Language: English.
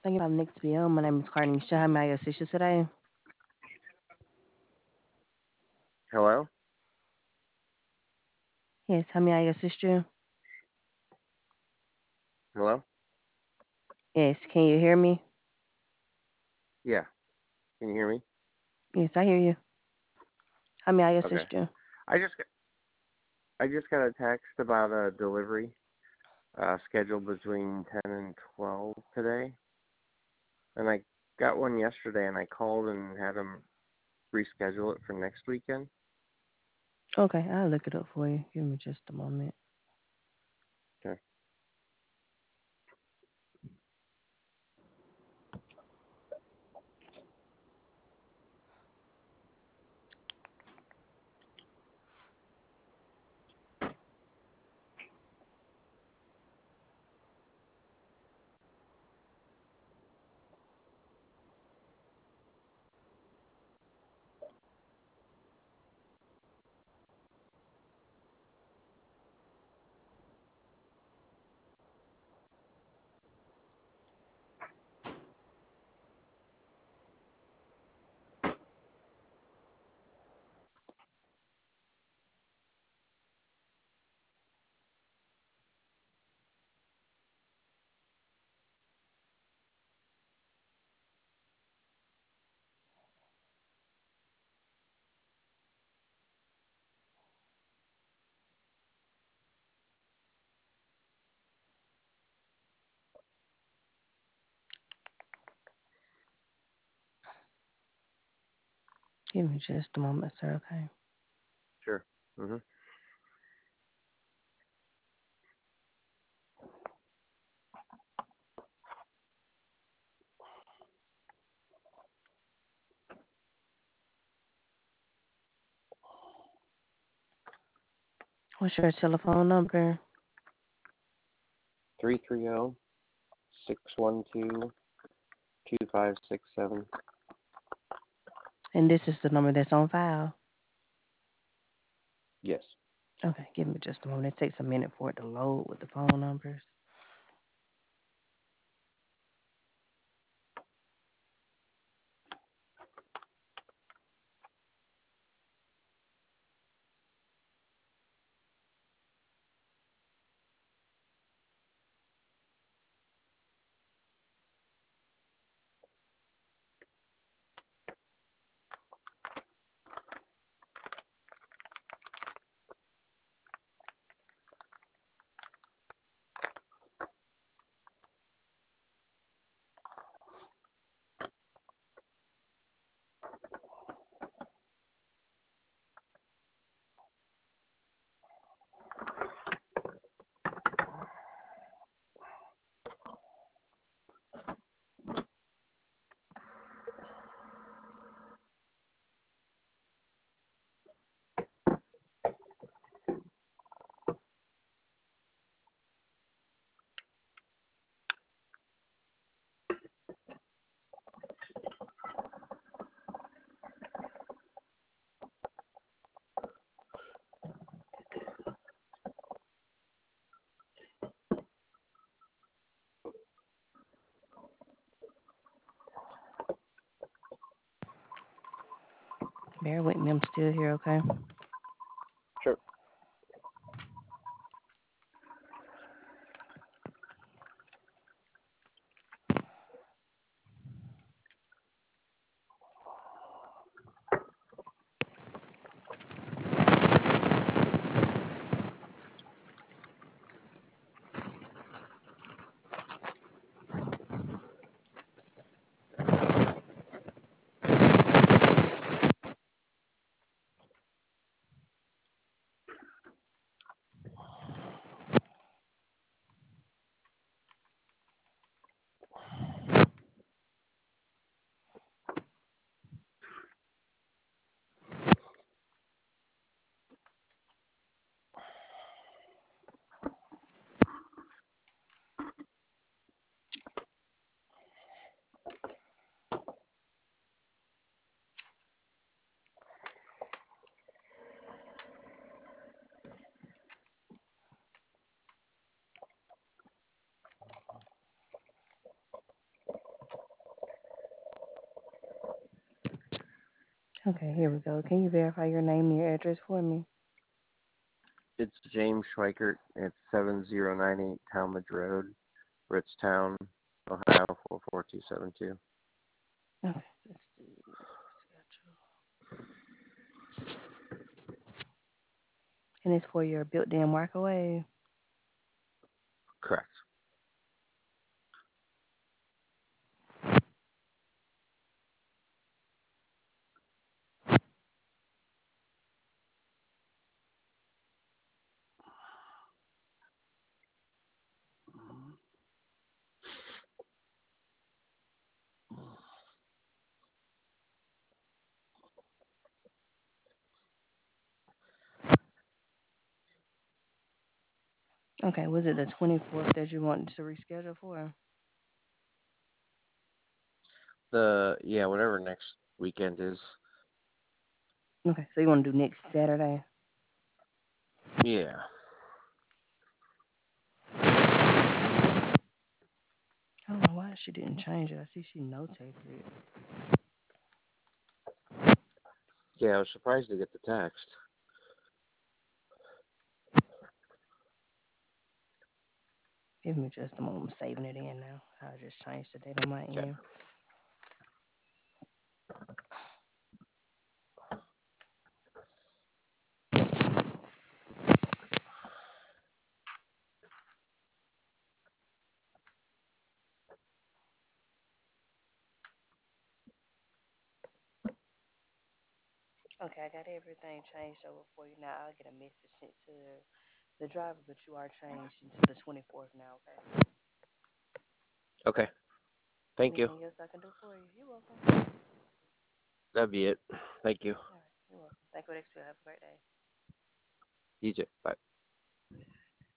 Thank you for Nick to be on. My name is Carnisha. How may I assist you today? Hello? Yes, how may I assist you? Hello? Yes, can you hear me? Yeah. Can you hear me? Yes, I hear you. How may I Okay. assist you? I just I just got a text about a delivery scheduled between 10 and 12 today. And I got one yesterday and I called and had them reschedule it for next weekend. Okay, I'll look it up for you. Give me just a moment. Okay. Give me just a moment, sir, okay? Sure. Mhm. What's your telephone number? 330-612-2567. And this is the number that's on file. Yes. Okay, give me just a moment. It takes a minute for it to load with the phone numbers. Bear with me. I'm still here, okay? Sure. Okay, here we go. Can you verify your name and your address for me? It's James Schweikert. It's 7098 Talmadge Road, Ritztown, Ohio 44272. Okay, let's do schedule. And it's for your built-in microwave. Correct. Okay, was it the 24th that you wanted to reschedule for? Whatever next weekend is. Okay, so you want to do next Saturday? Yeah. I don't know why she didn't change it. I see she notated it. Yeah, I was surprised to get the text. Give me just a moment. I'm saving it in now. I just changed the date on my Okay. end. Okay, I got everything changed over for you now. I'll get a message sent to the driver, but you are changed into the 24th now, okay? Okay. Thank you. Anything else I can do for you? You're welcome. That'd be it. Thank you. All right, you're welcome. Thank you, XP. Have a great day. You too. Bye.